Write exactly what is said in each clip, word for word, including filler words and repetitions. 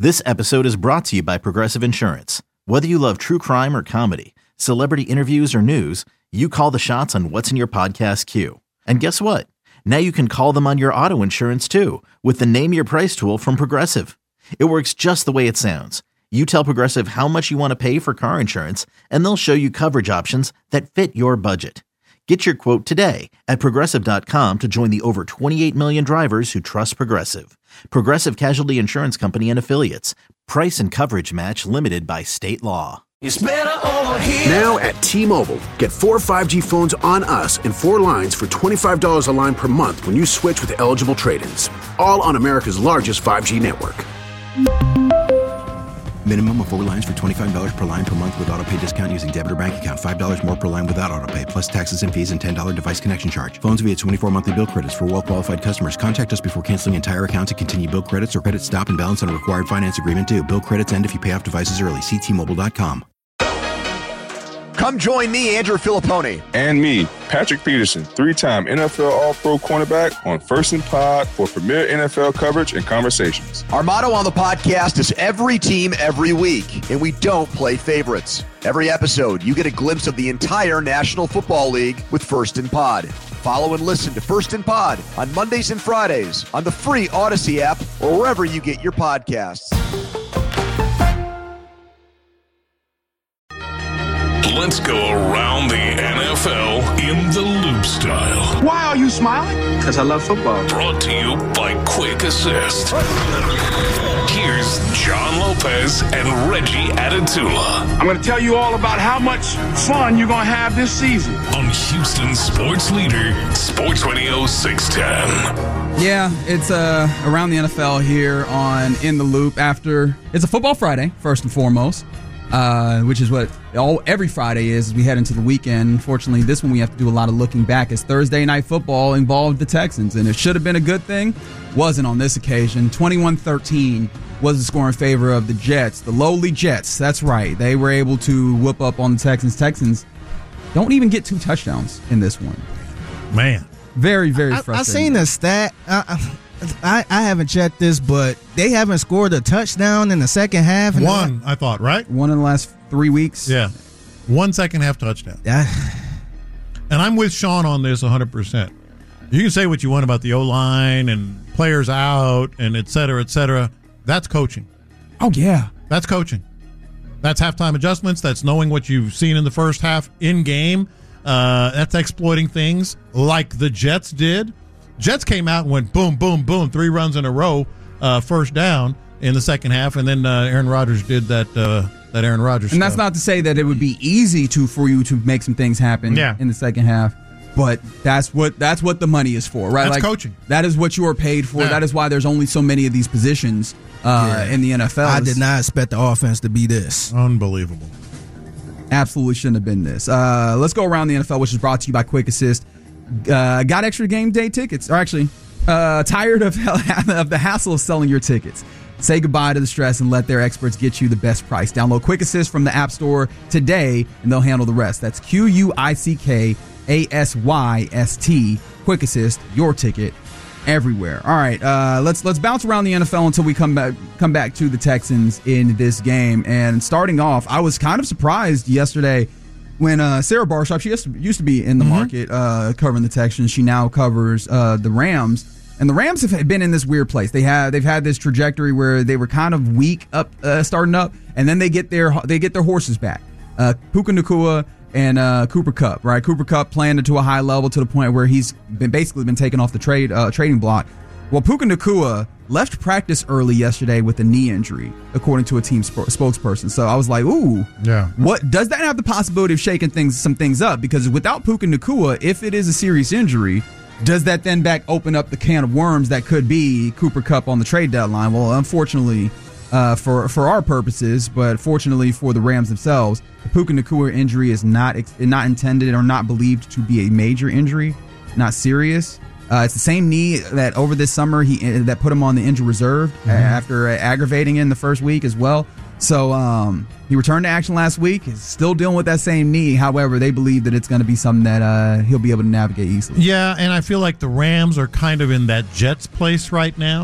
This episode is brought to you by Progressive Insurance. Whether you love true crime or comedy, celebrity interviews or news, you call the shots on what's in your podcast queue. And guess what? Now you can call them on your auto insurance too with the Name Your Price tool from Progressive. It works just the way it sounds. You tell Progressive how much you want to pay for car insurance, and they'll show you coverage options that fit your budget. Get your quote today at Progressive dot com to join the over twenty-eight million drivers who trust Progressive. Progressive Casualty Insurance Company and Affiliates. Price and coverage match limited by state law. It's better over here. Now at T-Mobile, get four five G phones on us and four lines for twenty-five dollars a line per month when you switch with eligible trade-ins. All on America's largest five G network. Minimum of four lines for twenty-five dollars per line per month with autopay discount using debit or bank account. five dollars more per line without autopay, plus taxes and fees and ten dollars device connection charge. Phones via twenty-four monthly bill credits for well-qualified customers. Contact us before canceling entire account to continue bill credits or credit stop and balance on a required finance agreement due. Bill credits end if you pay off devices early. See T Mobile dot com. Come join me, Andrew Filippone. And me, Patrick Peterson, three-time N F L All-Pro cornerback on First and Pod for premier N F L coverage and conversations. Our motto on the podcast is every team, every week, and we don't play favorites. Every episode, you get a glimpse of the entire National Football League with First and Pod. Follow and listen to First and Pod on Mondays and Fridays on the free Odyssey app or wherever you get your podcasts. Let's go around the N F L in the loop style. Why are you smiling? Because I love football. Brought to you by Quick Assist. Here's John Lopez and Reggie Atatula. I'm going to tell you all about how much fun you're going to have this season. On Houston Sports Leader, Sports Radio six ten. Yeah, it's uh, around the N F L here on In the Loop after, it's a Football Friday, first and foremost. Uh, which is what all every Friday is as we head into the weekend. Unfortunately, this one we have to do a lot of looking back as Thursday Night Football involved the Texans, and it should have been a good thing. Wasn't on this occasion. twenty-one thirteen was the score in favor of the Jets, the lowly Jets. That's right. They were able to whoop up on the Texans. Texans don't even get two touchdowns in this one. Man. Very, very I, frustrating. I seen the stat. I, I, I haven't checked this, but they haven't scored a touchdown in the second half. One, the, I thought, right? One in the last three weeks. Yeah. One second half touchdown. Yeah. And I'm with Sean on this one hundred percent. You can say what you want about the O-line and players out and et cetera, et cetera. That's coaching. Oh, yeah. That's coaching. That's halftime adjustments. That's knowing what you've seen in the first half in game. Uh, that's exploiting things like the Jets did. Jets came out and went boom, boom, boom, three runs in a row, uh, first down in the second half, and then uh, Aaron Rodgers did that uh, that Aaron Rodgers And stuff. that's not to say that it would be easy to for you to make some things happen yeah. in the second half, but that's what that's what the money is for, right? That's like, coaching. That is what you are paid for. Yeah. That is why there's only so many of these positions uh, yeah. in the N F L. I did not expect the offense to be this. Unbelievable. Absolutely shouldn't have been this. Uh, let's go around the N F L, which is brought to you by Quick Assist. Uh, got extra game day tickets, or actually uh, tired of, of the hassle of selling your tickets? Say goodbye to the stress and let their experts get you the best price. Download Quick Assist from the App Store today, and they'll handle the rest. That's Q U I C K A S Y S T. Quick Assist, your ticket everywhere. All right, uh, let's let's bounce around the N F L until we come back come back to the Texans in this game. And starting off, I was kind of surprised yesterday when uh, Sarah Barshop, she used to, used to be in the mm-hmm. market uh, covering the Texans. She now covers uh, the Rams. And the Rams have been in this weird place. They have they've had this trajectory where they were kind of weak up, uh, starting up, and then they get their they get their horses back. Uh, Puka Nacua and uh, Cooper Kupp, right? Cooper Kupp playing it to a high level to the point where he's been basically been taken off the trade uh, trading block. Well, Puka Nacua left practice early yesterday with a knee injury, according to a team sp- spokesperson. So I was like, ooh, yeah. What does that have the possibility of shaking things some things up? Because without Puka Nacua, if it is a serious injury, does that then back open up the can of worms that could be Cooper Kupp on the trade deadline? Well, unfortunately, uh, for for our purposes, but fortunately for the Rams themselves, the Puka Nacua injury is not not intended or not believed to be a major injury, not serious. Uh, it's the same knee that over this summer he that put him on the injured reserve mm-hmm. after aggravating it in the first week as well. So um, he returned to action last week. He's still dealing with that same knee. However, they believe that it's going to be something that uh, he'll be able to navigate easily. Yeah, and I feel like the Rams are kind of in that Jets place right now.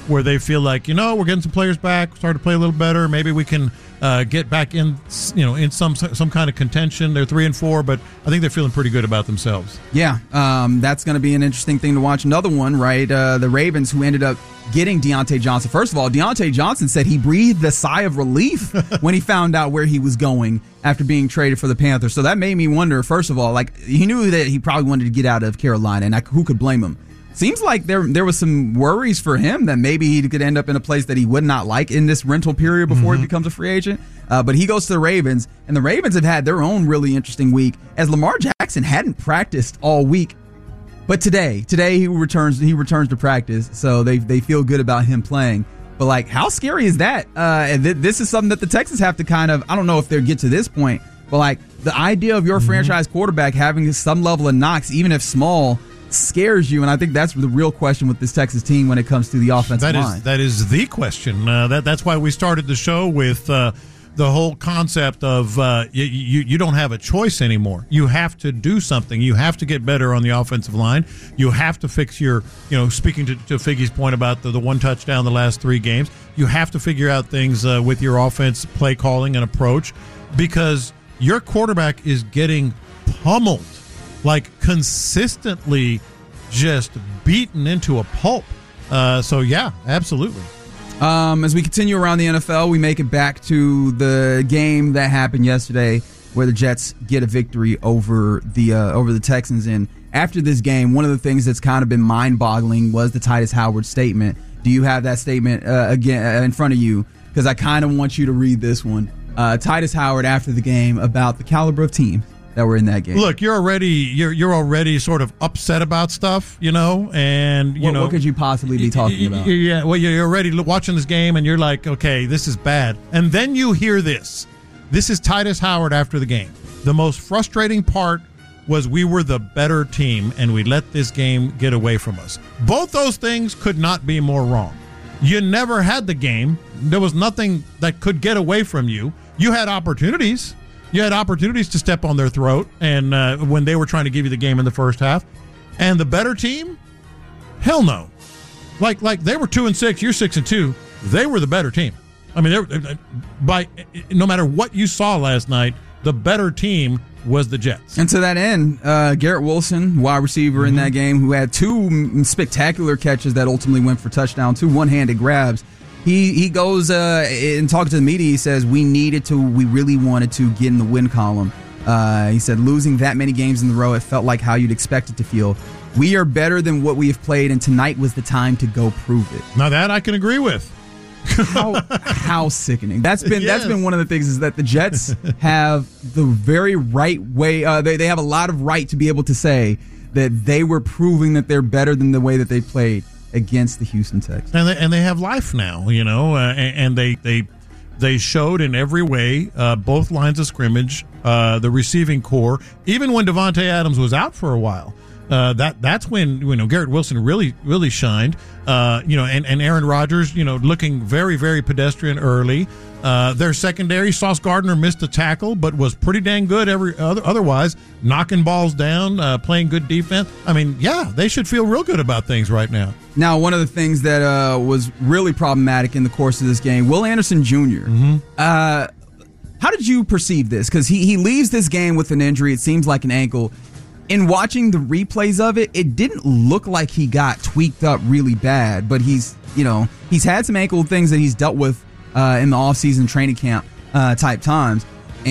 where they feel like, you know, we're getting some players back, starting to play a little better. Maybe we can uh, get back in, you know, in some some kind of contention. They're three and four, but I think they're feeling pretty good about themselves. Yeah, um, that's going to be an interesting thing to watch. Another one, right? Uh, the Ravens, who ended up getting Deontay Johnson. First of all, Deontay Johnson said he breathed a sigh of relief when he found out where he was going after being traded for the Panthers. So that made me wonder, first of all, like, he knew that he probably wanted to get out of Carolina, and I, who could blame him? Seems like there there was some worries for him that maybe he could end up in a place that he would not like in this rental period before mm-hmm. he becomes a free agent. Uh, but he goes to the Ravens, and the Ravens have had their own really interesting week, as Lamar Jackson hadn't practiced all week. But today, today he returns he returns to practice, so they they feel good about him playing. But, like, how scary is that? Uh, and th- this is something that the Texans have to kind of, I don't know if they'll get to this point, but, like, the idea of your mm-hmm. franchise quarterback having some level of knocks, even if small, scares you, and I think that's the real question with this Texas team when it comes to the offensive that line. Is, that is the question. Uh, that That's why we started the show with uh, the whole concept of uh, you, you, you don't have a choice anymore. You have to do something. You have to get better on the offensive line. You have to fix your, you know, speaking to, to Figgy's point about the, the one touchdown the last three games, you have to figure out things uh, with your offense, play calling and approach, because your quarterback is getting pummeled. Like, consistently just beaten into a pulp. Uh, so, yeah, absolutely. Um, as we continue around the N F L, we make it back to the game that happened yesterday where the Jets get a victory over the uh, over the Texans. And after this game, one of the things that's kind of been mind-boggling was the Tytus Howard statement. Do you have that statement uh, again in front of you? Because I kind of want you to read this one. Uh, Tytus Howard after the game about the caliber of team that were in that game. Look, you're already you're you're already sort of upset about stuff, you know, and you what, know what could you possibly be talking about? Yeah, well, you're already watching this game, and you're like, okay, this is bad, and then you hear this. This is Tytus Howard after the game. The most frustrating part was we were the better team, and we let this game get away from us. Both those things could not be more wrong. You never had the game. There was nothing that could get away from you. You had opportunities. You had opportunities to step on their throat, and uh, when they were trying to give you the game in the first half. And the better team? Hell no. Like like they were two and six, you're six and two. They were the better team. I mean, they were, by no matter what you saw last night, the better team was the Jets. And to that end, uh, Garrett Wilson, wide receiver mm-hmm. in that game, who had two spectacular catches that ultimately went for touchdown, two one-handed grabs. He he goes uh, and talking to the media. He says we needed to, we really wanted to get in the win column. Uh, he said losing that many games in a row, it felt like how you'd expect it to feel. We are better than what we have played, and tonight was the time to go prove it. Now that I can agree with. how, how sickening. That's been yes. that's been one of the things is that the Jets have the very right way. Uh, they they have a lot of right to be able to say that they were proving that they're better than the way that they played against the Houston Texans. And they, and they have life now, you know, uh, and, and they they they showed in every way, uh, both lines of scrimmage, uh, the receiving core, even when Devontae Adams was out for a while. Uh, that that's when you know Garrett Wilson really really shined. Uh, you know, and, and Aaron Rodgers, you know, looking very very pedestrian early. Uh, their secondary, Sauce Gardner missed a tackle, but was pretty dang good every other, otherwise, knocking balls down, uh, playing good defense. I mean, yeah, they should feel real good about things right now. Now, one of the things that uh, was really problematic in the course of this game, Will Anderson Junior Mm-hmm. Uh, how did you perceive this? Because he, he leaves this game with an injury. It seems like an ankle. In watching the replays of it, it didn't look like he got tweaked up really bad, but he's, you know, he's had some ankle things that he's dealt with uh, in the offseason training camp uh, type times,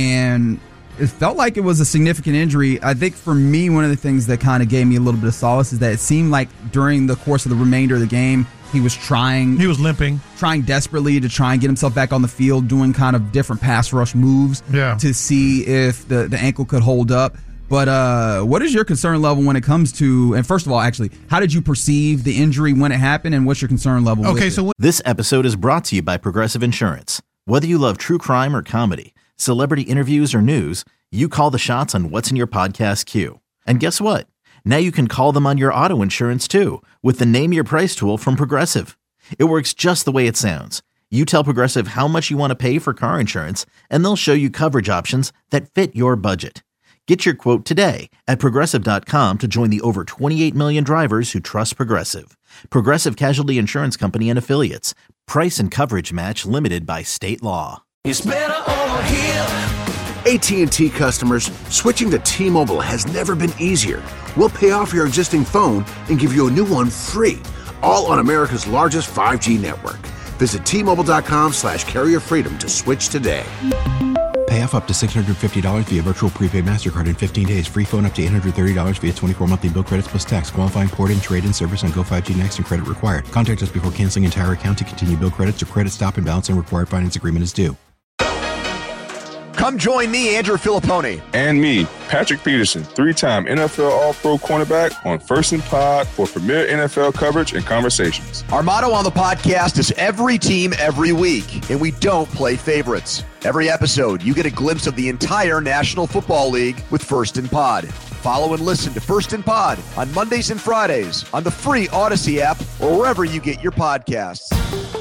and it felt like it was a significant injury. I think for me, one of the things that kind of gave me a little bit of solace is that it seemed like during the course of the remainder of the game, he was trying. He was limping. Trying desperately to try and get himself back on the field, doing kind of different pass rush moves yeah. to see if the, the ankle could hold up. But uh, what is your concern level when it comes to, and first of all, actually, how did you perceive the injury when it happened, and what's your concern level okay, with so it? when- This episode is brought to you by Progressive Insurance. Whether you love true crime or comedy, celebrity interviews or news, you call the shots on what's in your podcast queue. And guess what? Now you can call them on your auto insurance too with the Name Your Price tool from Progressive. It works just the way it sounds. You tell Progressive how much you want to pay for car insurance, and they'll show you coverage options that fit your budget. Get your quote today at Progressive dot com to join the over twenty-eight million drivers who trust Progressive. Progressive Casualty Insurance Company and Affiliates. Price and coverage match limited by state law. It's better over here. A T and T customers, switching to T-Mobile has never been easier. We'll pay off your existing phone and give you a new one free, all on America's largest five G network. Visit T Mobile dot com slash carrier freedom to switch today. Pay off up to six hundred fifty dollars via virtual prepaid MasterCard in fifteen days. Free phone up to eight hundred thirty dollars via twenty-four monthly bill credits plus tax. Qualifying port-in, trade-in service on Go five G Next and credit required. Contact us before canceling entire account to continue bill credits or credit stop and balance and required finance agreement is due. Come join me, Andrew Filippone. And me, Patrick Peterson, three-time N F L All-Pro cornerback on First and Pod for premier N F L coverage and conversations. Our motto on the podcast is every team, every week, and we don't play favorites. Every episode, you get a glimpse of the entire National Football League with First and Pod. Follow and listen to First and Pod on Mondays and Fridays on the free Odyssey app or wherever you get your podcasts.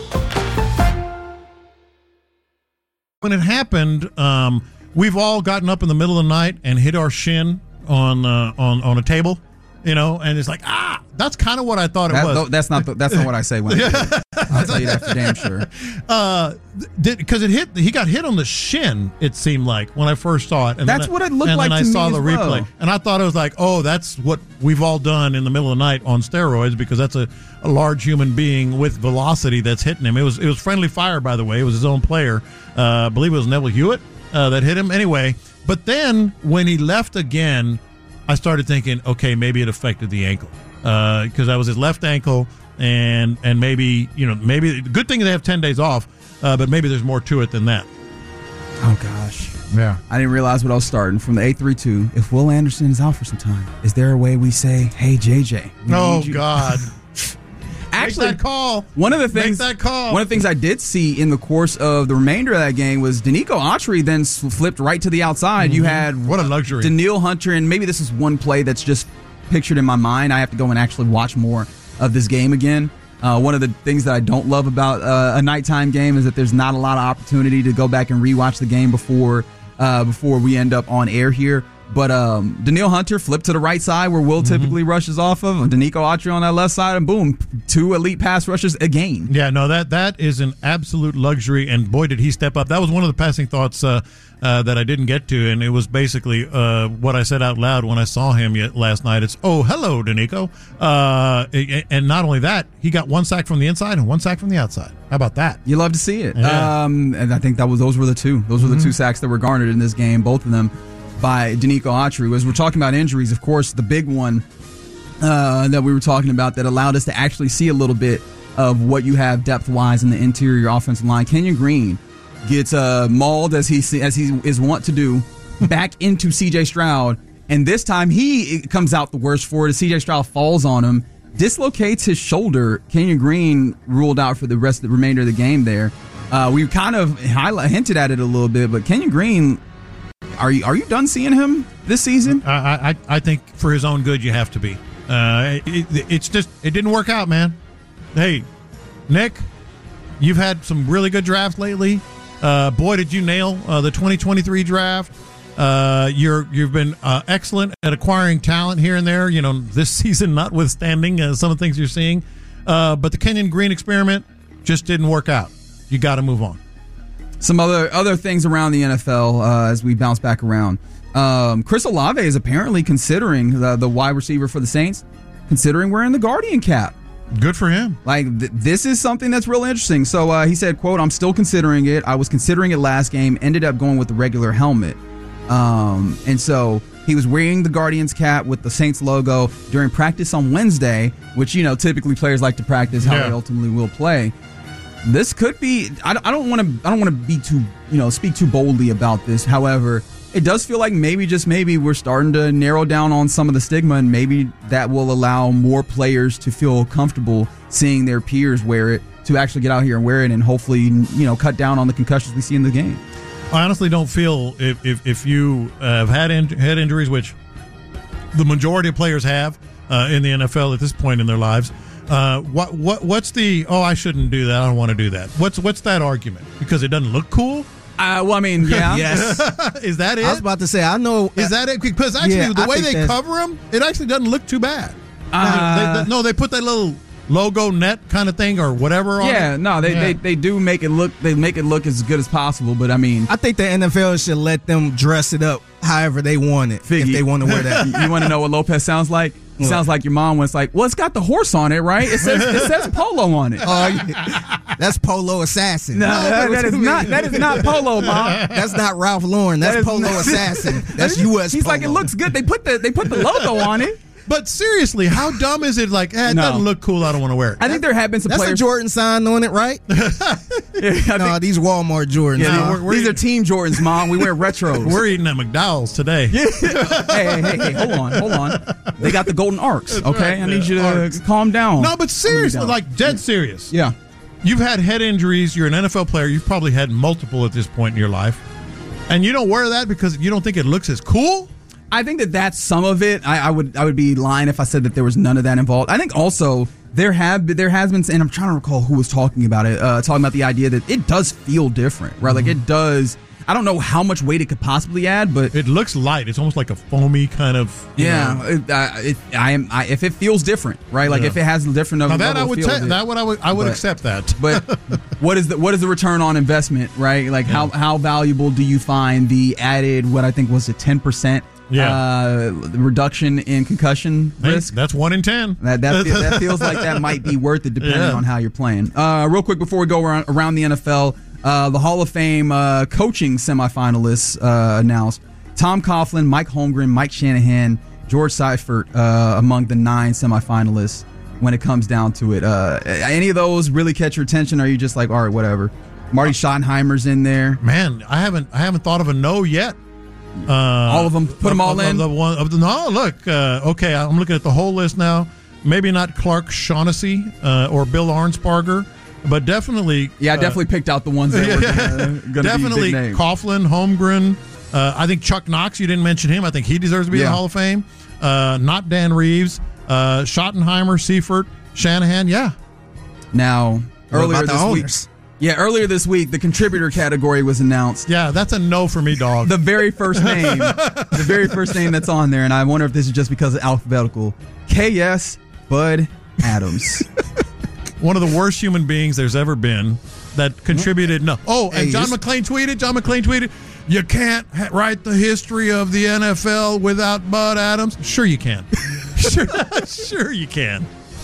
When it happened, um, we've all gotten up in the middle of the night and hit our shin on uh, on on a table, you know, and it's like, ah, that's kind of what I thought it that, was. That's not the, that's not what I say when I do it. I'll tell you that for damn sure. Uh, because it hit, he got hit on the shin. It seemed like when I first saw it, and that's then, what it looked and like. And to I saw me the as replay, well. and I thought it was like, oh, that's what we've all done in the middle of the night on steroids, because that's a, a large human being with velocity that's hitting him. It was it was friendly fire, by the way. It was his own player. Uh, I believe it was Neville Hewitt uh, that hit him. Anyway, but then when he left again, I started thinking, okay, maybe it affected the ankle because uh, that was his left ankle, and and maybe you know maybe good thing they have ten days off, uh, but maybe there's more to it than that. Oh gosh, yeah, I didn't realize what I was starting from the eight three two. If Will Anderson is out for some time, is there a way we say, "Hey J J"? Oh God. Actually, Make that call. One of the things Make that call. One of the things I did see in the course of the remainder of that game was Danico Autry then flipped right to the outside. Mm-hmm. You had what a luxury. Danielle Hunter, and maybe this is one play that's just pictured in my mind. I have to go and actually watch more of this game again. Uh, one of the things that I don't love about uh, a nighttime game is that there's not a lot of opportunity to go back and rewatch the game before uh, before we end up on air here. But um, Danielle Hunter flipped to the right side where Will mm-hmm. typically rushes off of. Danico Autry on that left side, and boom, two elite pass rushes again. Yeah, no, that that is an absolute luxury, and boy, did he step up. That was one of the passing thoughts uh, uh, that I didn't get to, and it was basically uh, what I said out loud when I saw him yet last night. It's, oh, hello, Danico. Uh, and not only that, he got one sack from the inside and one sack from the outside. How about that? You love to see it. Yeah. Um, and I think that was those were the two. Those were the mm-hmm. two sacks that were garnered in this game, both of them by Danico Autry. As we're talking about injuries, of course, the big one uh, that we were talking about that allowed us to actually see a little bit of what you have depth-wise in the interior offensive line. Kenyon Green gets uh, mauled, as he as he is wont to do, back into C J Stroud, and this time he comes out the worst for it as C J Stroud falls on him, dislocates his shoulder. Kenyon Green ruled out for the rest of the remainder of the game there. Uh, we kind of highlight, hinted at it a little bit, but Kenyon Green, Are you are you done seeing him this season? I I, I think for his own good you have to be. Uh, it, it's just it didn't work out, man. Hey, Nick, you've had some really good drafts lately. Uh, boy, did you nail uh, the twenty twenty-three draft. Uh, you're you've been uh, excellent at acquiring talent here and there. You know, this season notwithstanding uh, some of the things you're seeing, uh, but the Kenyon Green experiment just didn't work out. You got to move on. Some other other things around the N F L uh, as we bounce back around. Um, Chris Olave is apparently considering the, the wide receiver for the Saints, considering wearing the Guardian cap. Good for him. Like, th- this is something that's real interesting. So uh, he said, quote, "I'm still considering it. I was considering it last game, ended up going with the regular helmet." Um, and so he was wearing the Guardians cap with the Saints logo during practice on Wednesday, which, you know, typically players like to practice how yeah. they ultimately will play. This could be. I don't want to. I don't want to be too. You know, speak too boldly about this. However, it does feel like maybe, just maybe, we're starting to narrow down on some of the stigma, and maybe that will allow more players to feel comfortable seeing their peers wear it, to actually get out here and wear it, and hopefully, you know, cut down on the concussions we see in the game. I honestly don't feel if if, if you uh, have had in, head injuries, which the majority of players have uh, in the N F L at this point in their lives. Uh, what what what's the oh I shouldn't do that, I don't want to do that. What's what's that argument? Because it doesn't look cool? Uh, well, I mean, yeah. Yes. Is that it? I was about to say, I know. Is that it? Because actually, Yeah, the I way think they that's- cover them, it actually doesn't look too bad. Uh, They- they- no, they put that little logo net kind of thing or whatever on Yeah, it. no, they, Yeah. they they do make it look they make it look as good as possible. But I mean, I think the N F L should let them dress it up however they want it. Figgy, if they want to wear that. you want to know what Lopez sounds like? It What? sounds like your mom was like, "Well, it's got the horse on it, right? It says it says Polo on it." Oh, yeah. That's Polo Assassin. No, that, that is not that is not Polo, mom. That's not Ralph Lauren. That's That is Polo not- Assassin. That's U S He's Polo. like, it looks good. They put the they put the logo on it. But seriously, how dumb is it? Like, eh, it No. doesn't look cool. I don't want to wear it. I think there have been some That's players. a Jordan sign on it, right? Yeah, I No, think- these Walmart Jordans. yeah, huh? we're- we're- these are Team Jordans, mom. We wear retros. We're eating at McDowell's today. hey, hey, hey, hey, hold on, hold on. They got the golden arcs. Okay, right, I need you to yeah, arcs. calm down. No, but seriously, down. like dead serious. yeah. You've had head injuries. You're an N F L player. You've probably had multiple at this point in your life. And you don't wear that because you don't think it looks as cool? I think that that's some of it. I, I would I would be lying if I said that there was none of that involved. I think also there have been, there has been, and I'm trying to recall who was talking about it, uh, talking about the idea that it does feel different, right? Like it does. I don't know how much weight it could possibly add, but It looks light. It's almost like a foamy kind of. you yeah, know. it, uh, it, I am. I, if it feels different, right? Like Yeah. if it has a different Now level that I of would feel ta- of it. that would I would I would But- accept that. But what is the what is the return on investment, right? Like how how valuable do you find the added what I think was a ten percent Yeah. uh, reduction in concussion Hey, risk? that's one in ten. That that, fe- that feels like that might be worth it depending Yeah. on how you're playing. Uh, real quick before we go around, around the N F L, uh, the Hall of Fame uh, coaching semifinalists uh, announced: Tom Coughlin, Mike Holmgren, Mike Shanahan, George Seifert uh, among the nine semifinalists. When it comes down to it, uh, any of those really catch your attention? Or are you just like, all right, whatever? Marty Schottenheimer's in there. Man, I haven't I haven't thought of a no yet. Uh, All of them? Put them all of, in? Of the one, of the, no, look. Uh, okay, I'm looking at the whole list now. Maybe not Clark Shaughnessy uh, or Bill Arnsparger, but definitely. Yeah, I uh, definitely picked out the ones that were gonna, gonna definitely be big names. Coughlin, Holmgren. Uh, I think Chuck Knox. You didn't mention him. I think he deserves to be in Yeah. the Hall of Fame. Uh, not Dan Reeves. Uh, Schottenheimer, Seifert, Shanahan. Yeah. Now, What earlier about the this week, owners? yeah, earlier this week, the contributor category was announced. Yeah, that's a no for me, dog. The very first name, the very first name that's on there, and I wonder if this is just because it's alphabetical. K S Bud Adams. One of the worst human beings there's ever been that contributed. No. Oh, and Hey, John this- McClain tweeted. John McClain tweeted, "You can't ha- write the history of the N F L without Bud Adams." Sure, you can. sure, sure, you can.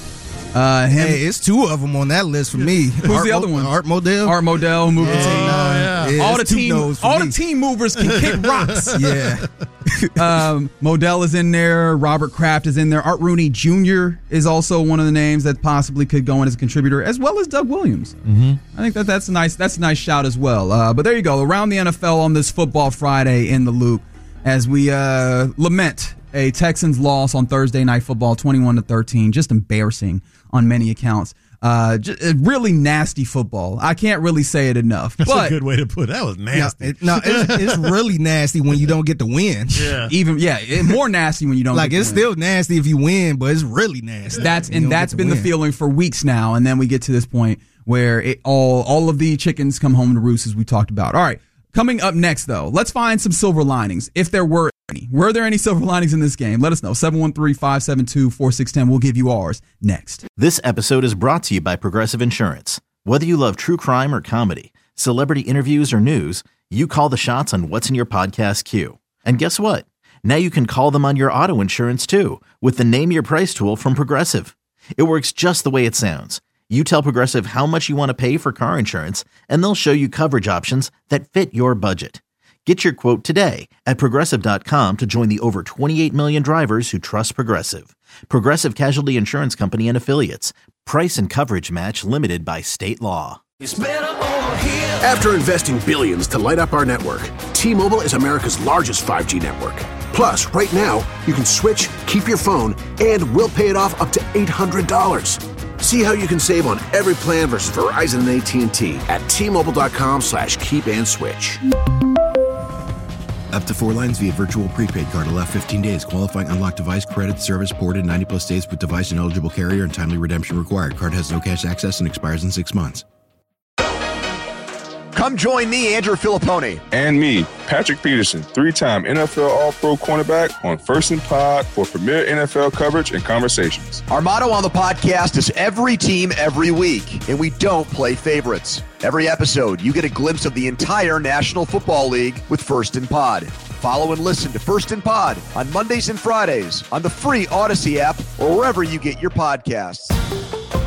Uh, him, Hey, it's two of them on that list for me. Who's Art the Mo- other one? Art Modell. Art Modell, moving Oh, team. yeah. Yeah, all the it's two team, no's for all me. the team movers can kick rocks. Yeah. um, Modell is in there. Robert Kraft is in there. Art Rooney Junior is also one of the names that possibly could go in as a contributor, as well as Doug Williams. Mm-hmm. I think that that's a nice that's a nice shout as well. Uh, but there you go, around the N F L on this Football Friday in the Loop, as we uh, lament a Texans loss on Thursday Night Football, twenty-one to thirteen, just embarrassing on many accounts. Uh, just, really nasty football. I can't really say it enough. That's but a good way to put it. That was No, nasty. it, no it's, it's really nasty when you don't get the win. yeah. even yeah, it, more nasty when you don't Like, get the it's win. still nasty if you win, but it's really nasty. That's when you and don't that's get been the win. feeling for weeks now, and then we get to this point where it all all of the chickens come home to roost, as we talked about. All right, coming up next though, let's find some silver linings, if there were any. Were there any silver linings in this game? Let us know. seven one three, five seven two, four six one zero. We'll give you ours next. This episode is brought to you by Progressive Insurance. Whether you love true crime or comedy, celebrity interviews or news, you call the shots on what's in your podcast queue. And guess what? Now you can call them on your auto insurance too, with the Name Your Price tool from Progressive. It works just the way it sounds. You tell Progressive how much you want to pay for car insurance, and they'll show you coverage options that fit your budget. Get your quote today at Progressive dot com to join the over twenty-eight million drivers who trust Progressive. Progressive Casualty Insurance Company and Affiliates. Price and coverage match limited by state law. It's better over here. After investing billions to light up our network, T-Mobile is America's largest five G network. Plus, right now, you can switch, keep your phone, and we'll pay it off up to eight hundred dollars. See how you can save on every plan versus Verizon and A T and T at T-Mobile dot com slash keep and switch. Up to four lines via virtual prepaid card. Allow fifteen days. Qualifying unlocked device credit service ported ninety plus days with device and eligible carrier and timely redemption required. Card has no cash access and expires in six months. Come join me, Andrew Filippone. And me, Patrick Peterson, three-time N F L All-Pro cornerback on First and Pod for premier N F L coverage and conversations. Our motto on the podcast is every team, every week, and we don't play favorites. Every episode, you get a glimpse of the entire National Football League with First and Pod. Follow and listen to First and Pod on Mondays and Fridays on the free Odyssey app or wherever you get your podcasts.